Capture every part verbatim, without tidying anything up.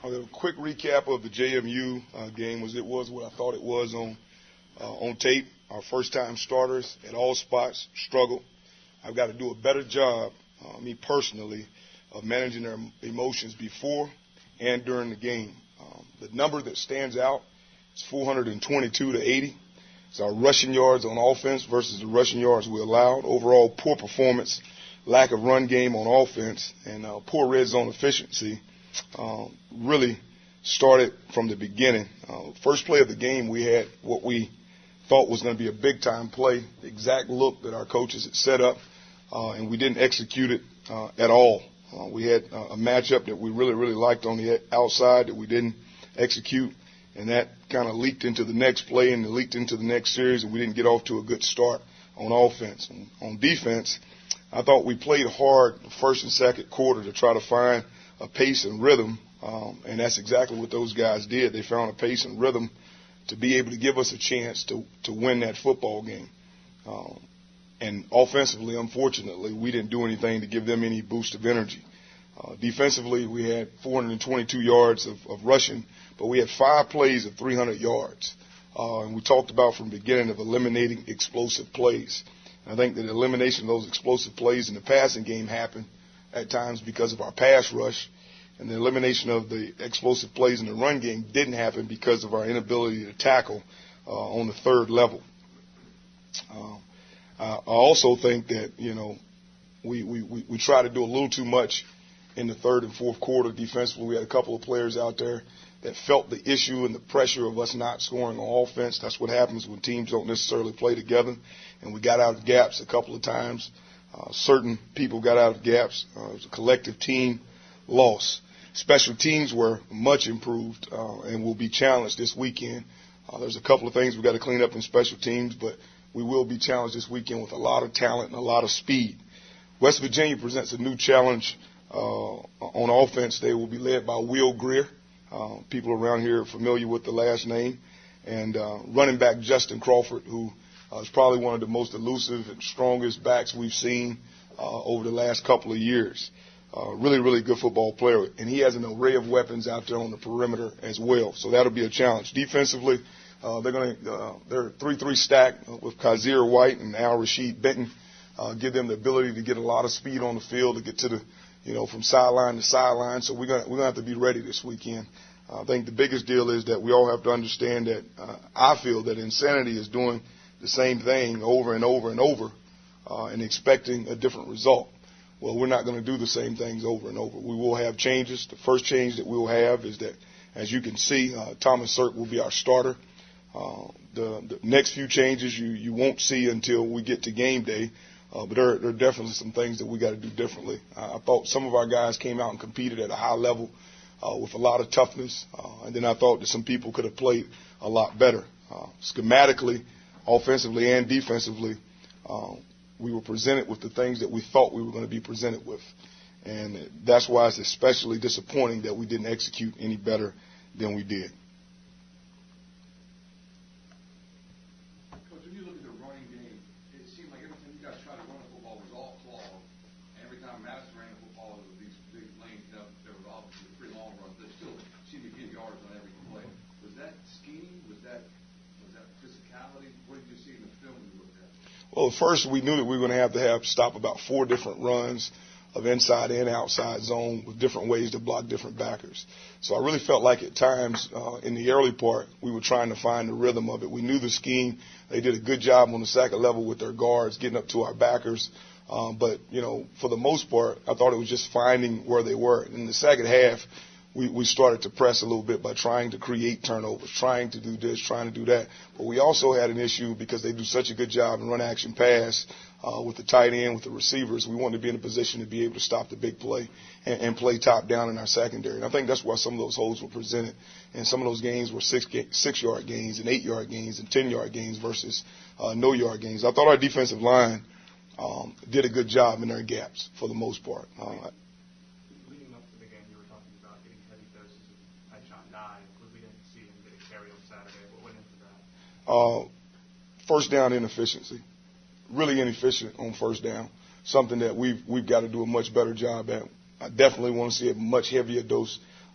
A quick recap of the J M U uh, game was it was what I thought it was on uh, on tape. Our first-time starters at all spots struggled. I've got to do a better job, uh, me personally, of managing their emotions before and during the game. Um, the number that stands out is four hundred twenty-two to eighty. It's our rushing yards on offense versus the rushing yards we allowed. Overall, poor performance, lack of run game on offense, and uh, poor red zone efficiency. Um, really started from the beginning. Uh, first play of the game, we had what we thought was going to be a big-time play, the exact look that our coaches had set up, uh, and we didn't execute it uh, at all. Uh, we had uh, a matchup that we really, really liked on the outside that we didn't execute, and that kind of leaked into the next play and it leaked into the next series, and we didn't get off to a good start on offense. And on defense, I thought we played hard the first and second quarter to try to find a pace and rhythm, um, and that's exactly what those guys did. They found a pace and rhythm to be able to give us a chance to, to win that football game. Um, and offensively, unfortunately, we didn't do anything to give them any boost of energy. Uh, defensively, we had four hundred twenty-two yards of, of rushing, but we had five plays of three hundred yards. Uh, and we talked about from the beginning of eliminating explosive plays. And I think that the elimination of those explosive plays in the passing game happened at times because of our pass rush, and the elimination of the explosive plays in the run game didn't happen because of our inability to tackle uh, on the third level. Uh, I also think that, you know, we, we, we, we try to do a little too much in the third and fourth quarter defensively. We had a couple of players out there that felt the issue and the pressure of us not scoring on offense. That's what happens when teams don't necessarily play together, and we got out of gaps a couple of times. Uh, certain people got out of gaps. Uh, it was a collective team loss. Special teams were much improved uh, and will be challenged this weekend. Uh, there's a couple of things we've got to clean up in special teams, but we will be challenged this weekend with a lot of talent and a lot of speed. West Virginia presents a new challenge uh, on offense. They will be led by Will Greer. Uh, people around here are familiar with the last name. And uh, running back Justin Crawford, who Uh, is probably one of the most elusive and strongest backs we've seen uh, over the last couple of years. Uh, really, really good football player. And he has an array of weapons out there on the perimeter as well. So that'll be a challenge. Defensively, uh, they're going to, uh, they're three three stack with Kazir White and Al Rashid Benton. Uh, give them the ability to get a lot of speed on the field to get to the, you know, from sideline to sideline. So we're going to, we're going to have to be ready this weekend. Uh, I think the biggest deal is that we all have to understand that uh, I feel that insanity is doing the same thing over and over and over uh, and expecting a different result. Well, we're not going to do the same things over and over. We will have changes. The first change that we will have is that, as you can see, uh, Thomas Sirk will be our starter. Uh, the, the next few changes you, you won't see until we get to game day, uh, but there, there are definitely some things that we got to do differently. Uh, I thought some of our guys came out and competed at a high level uh, with a lot of toughness, uh, and then I thought that some people could have played a lot better. Uh, schematically, offensively and defensively, um, we were presented with the things that we thought we were going to be presented with. And that's why it's especially disappointing that we didn't execute any better than we did. Coach, when you look at the running game, it seemed like every time you guys tried to run the football was all claw. And every time Madison ran the football, it was these big lanes. Now, there was obviously pretty long runs, but still seemed to get yards on every play. Was that scheme? Was that was that physicality? What did you see in the film you looked at? Well, first we knew that we were going to have to have stop about four different runs of inside and outside zone with different ways to block different backers. So I really felt like at times uh, in the early part we were trying to find the rhythm of it. We knew the scheme. They did a good job on the second level with their guards getting up to our backers. Um, but, you know, for the most part, I thought it was just finding where they were. And in the second half, we, we started to press a little bit by trying to create turnovers, trying to do this, trying to do that. But we also had an issue because they do such a good job in run action pass uh, with the tight end, with the receivers. We wanted to be in a position to be able to stop the big play and, and play top down in our secondary. And I think that's why some of those holes were presented. And some of those gains were six, six yard gains and eight yard gains and ten yard gains versus uh, no yard gains. I thought our defensive line um, did a good job in their gaps for the most part. Uh, Leading up to the game, you were talking about getting heavy doses of Tyshon Dye, because we didn't see him get a carry on Saturday. What went into that? Uh, first down inefficiency. Really inefficient on first down. Something that we've we've got to do a much better job at. I definitely want to see a much heavier dose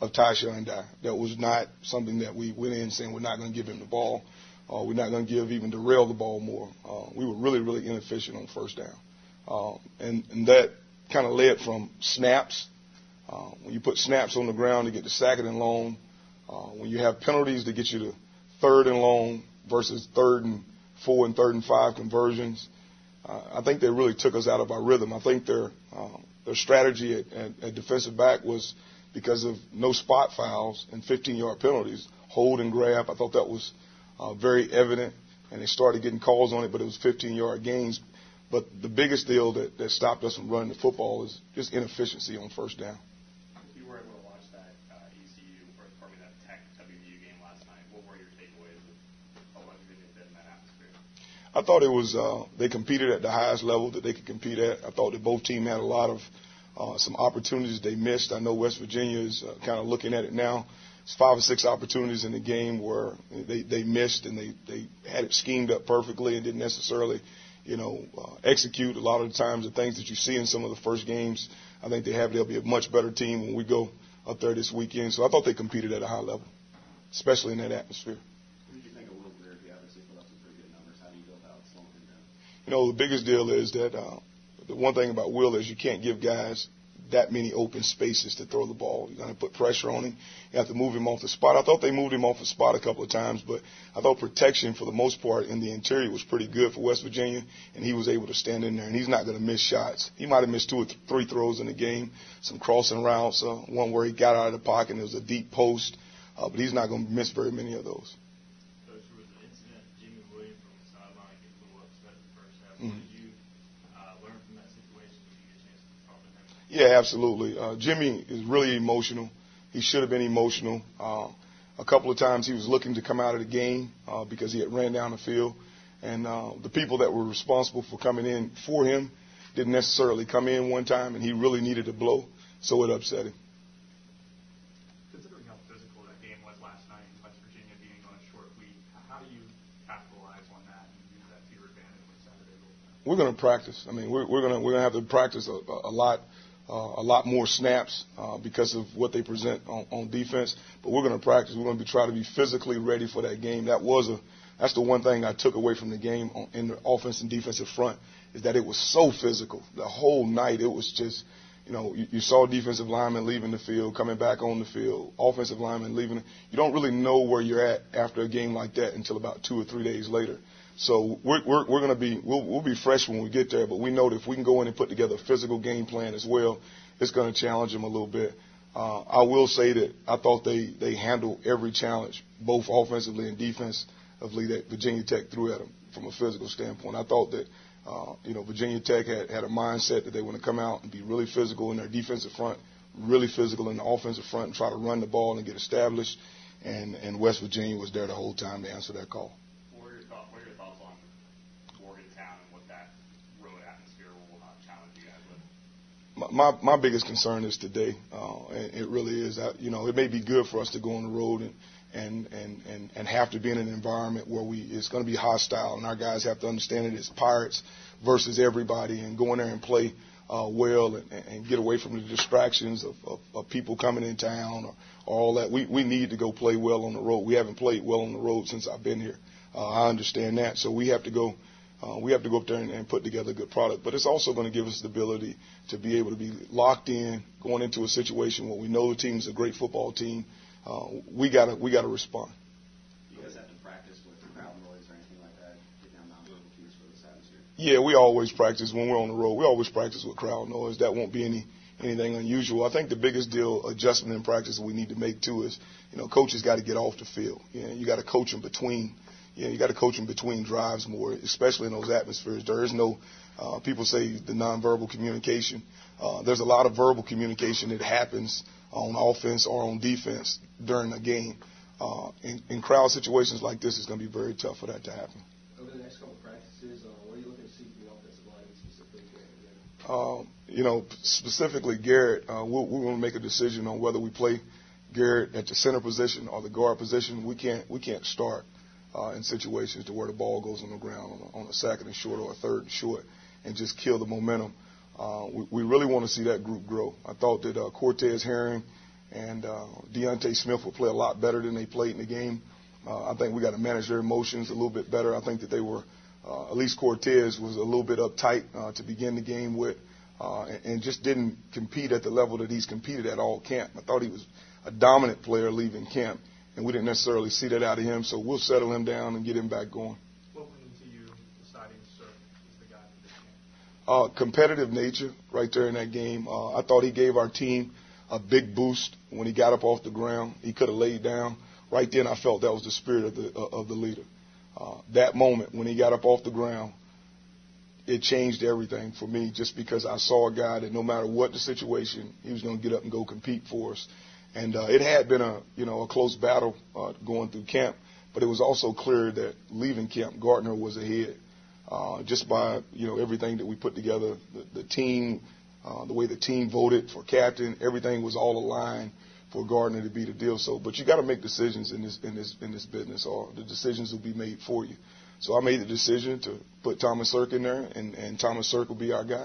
of Tyshawn Dye. That was not something that we went in saying we're not going to give him the ball. Uh, we're not going to give even Darrell the ball more. Uh, we were really, really inefficient on first down. Uh, and, and that kind of led from snaps. Uh, when you put snaps on the ground to get to second and long, uh, when you have penalties to get you to third and long versus third and four and third and five conversions, uh, I think they really took us out of our rhythm. I think their uh, their strategy at, at, at defensive back was because of no spot fouls and fifteen-yard penalties, hold and grab. I thought that was uh, very evident, and they started getting calls on it, but it was fifteen-yard gains. But the biggest deal that, that stopped us from running the football is just inefficiency on first down. You were able to watch that uh, E C U, or pardon me, that Tech W V U game last night. What were your takeaways of what Virginia did in that atmosphere? I thought it was uh, they competed at the highest level that they could compete at. I thought that both teams had a lot of uh, some opportunities they missed. I know West Virginia is uh, kind of looking at it now. It's five or six opportunities in the game where they, they missed, and they, they had it schemed up perfectly and didn't necessarily, you know, uh, execute. A lot of the times the things that you see in some of the first games, I think they have, they'll be a much better team when we go up there this weekend. So I thought they competed at a high level, especially in that atmosphere. What did you think of Will Greer? He obviously put up some pretty good numbers. How do you go about slowing him down? You know, the biggest deal is that uh, the one thing about Will is you can't give guys that many open spaces to throw the ball. You're going to put pressure on him. You have to move him off the spot. I thought they moved him off the spot a couple of times, but I thought protection for the most part in the interior was pretty good for West Virginia, and he was able to stand in there, and he's not going to miss shots. He might have missed two or th- three throws in the game, some crossing routes, uh, one where he got out of the pocket and it was a deep post, uh, but he's not going to miss very many of those. Coach, there was an incident, Jimmy Williams from the sideline getting a little upset in the first half. Mm-hmm. What did you uh, learn from that situation? Did you get a chance to talk to him? Yeah, absolutely. Uh, Jimmy is really emotional. He should have been emotional. Uh, a couple of times he was looking to come out of the game uh, because he had ran down the field. And uh, the people that were responsible for coming in for him didn't necessarily come in one time, and he really needed a blow, so it upset him. Considering how physical that game was last night in West Virginia being on a short week, how do you capitalize on that and use that to your advantage when Saturday rolls around? We're going to practice. I mean, we're, we're going to we're going to have to practice a, a lot. Uh, a lot more snaps uh, because of what they present on, on defense. But we're going to practice. We're going to be try to be physically ready for that game. That was a that's the one thing I took away from the game on, in the offense and defensive front is that it was so physical the whole night. It was just, you know, you, you saw defensive linemen leaving the field, coming back on the field, offensive linemen leaving. You don't really know where you're at after a game like that until about two or three days later. So we're we're, we're going to be we'll, we'll be fresh when we get there, but we know that if we can go in and put together a physical game plan as well, it's going to challenge them a little bit. Uh, I will say that I thought they they handled every challenge, both offensively and defensively, that Virginia Tech threw at them from a physical standpoint. I thought that uh, you know Virginia Tech had had a mindset that they want to come out and be really physical in their defensive front, really physical in the offensive front, and try to run the ball and get established. And and West Virginia was there the whole time to answer that call. My my biggest concern is today, uh, and it really is. That, you know, it may be good for us to go on the road and and and and, and have to be in an environment where we it's going to be hostile, and our guys have to understand it as Pirates versus everybody, and go in there and play uh, well and, and get away from the distractions of, of, of people coming in town or, or all that. We we need to go play well on the road. We haven't played well on the road since I've been here. Uh, I understand that, so we have to go. Uh, we have to go up there and, and put together a good product. But it's also going to give us the ability to be able to be locked in going into a situation where we know the team's a great football team. Uh, we gotta we gotta respond. Do you guys have to practice with crowd noise or anything like that? Get down nonverbal cues for this atmosphere? Yeah, we always practice when we're on the road. We always practice with crowd noise. That won't be any anything unusual. I think the biggest deal adjustment in practice that we need to make too is, you know, coaches got to get off the field. You know, you got to coach them between. Yeah, you got to coach them between drives more, especially in those atmospheres. There is no, uh, people say the nonverbal communication. Uh, there's a lot of verbal communication that happens on offense or on defense during a game. Uh, in, in crowd situations like this, it's going to be very tough for that to happen. Over the next couple of practices, uh, what are you looking to see from the offensive line, specifically Garrett? Uh, you know, specifically Garrett, uh, we'll, we're going to make a decision on whether we play Garrett at the center position or the guard position. We can't we can't start. Uh, in situations to where the ball goes on the ground on a, on a second and short or a third and short and just kill the momentum. Uh, we, we really want to see that group grow. I thought that uh, Cortez Herring and uh, Deontay Smith will play a lot better than they played in the game. Uh, I think we got to manage their emotions a little bit better. I think that they were, uh, at least Cortez was a little bit uptight uh, to begin the game with, uh, and, and just didn't compete at the level that he's competed at all camp. I thought he was a dominant player leaving camp, and we didn't necessarily see that out of him, so we'll settle him down and get him back going. What went into you deciding Sirk is the guy for this game? Uh, competitive nature right there in that game. Uh, I thought he gave our team a big boost when he got up off the ground. He could have laid down. Right then, I felt that was the spirit of the uh, of the leader. Uh, that moment when he got up off the ground, it changed everything for me, just because I saw a guy that no matter what the situation, he was going to get up and go compete for us. And uh, it had been a you know a close battle uh, going through camp, but it was also clear that leaving camp, Gardner was ahead, uh, just by you know everything that we put together, the, the team, uh, the way the team voted for captain, everything was all aligned for Gardner to be the deal. So, but you got to make decisions in this in this in this business, or the decisions will be made for you. So I made the decision to put Thomas Sirk in there, and, and Thomas Sirk will be our guy. How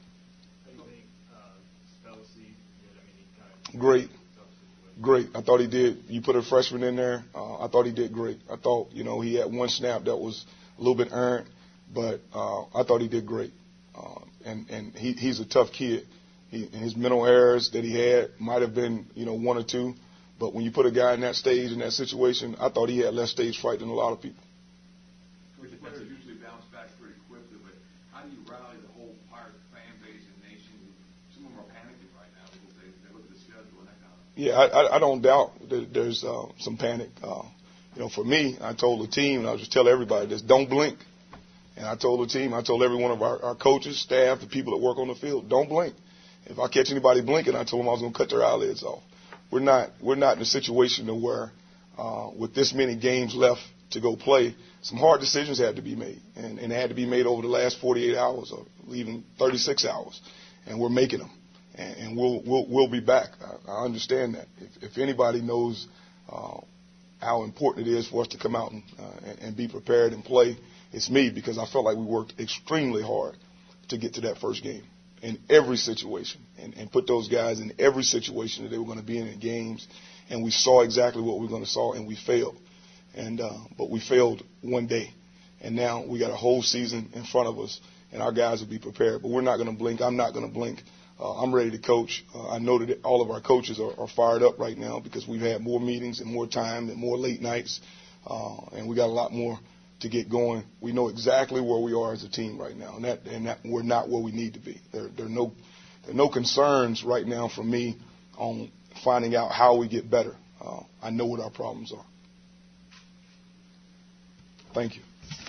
do you think uh, Spellacy did? I mean, he kind of Great. Great. I thought he did. You put a freshman in there. Uh, I thought he did great. I thought, you know, he had one snap that was a little bit earned, but uh, I thought he did great. Uh, and and he, he's a tough kid. He, and his mental errors that he had might have been, you know, one or two. But when you put a guy in that stage, in that situation, I thought he had less stage fright than a lot of people. Coach, players usually bounce back pretty quickly, but how do you rally the whole Pirate fan base and nation? Some of them are panicking right now because they, they look at the schedule and that kind of stuff. Yeah, I, I don't doubt that there's uh, some panic. Uh, you know, for me, I told the team, and I'll just tell everybody this, don't blink. And I told the team, I told every one of our, our coaches, staff, the people that work on the field, don't blink. If I catch anybody blinking, I told them I was going to cut their eyelids off. We're not we're not in a situation to where, uh, with this many games left to go play, some hard decisions had to be made, and, and they had to be made over the last forty-eight hours or even thirty-six hours, and we're making them, and, and we'll we'll we'll be back. I, I understand that. If, if anybody knows uh, how important it is for us to come out and, uh, and, and be prepared and play, it's me, because I felt like we worked extremely hard to get to that first game. In every situation, and, and put those guys in every situation that they were going to be in in games, and we saw exactly what we were going to saw, and we failed. And uh, but we failed one day, and now we got a whole season in front of us, and our guys will be prepared. But we're not going to blink. I'm not going to blink. Uh, I'm ready to coach. Uh, I know that all of our coaches are, are fired up right now because we've had more meetings and more time and more late nights, uh, and we got a lot more to get going. We know exactly where we are as a team right now, and that and that we're not where we need to be. There, there are no there are no concerns right now for me on finding out how we get better. Uh, I know what our problems are. Thank you.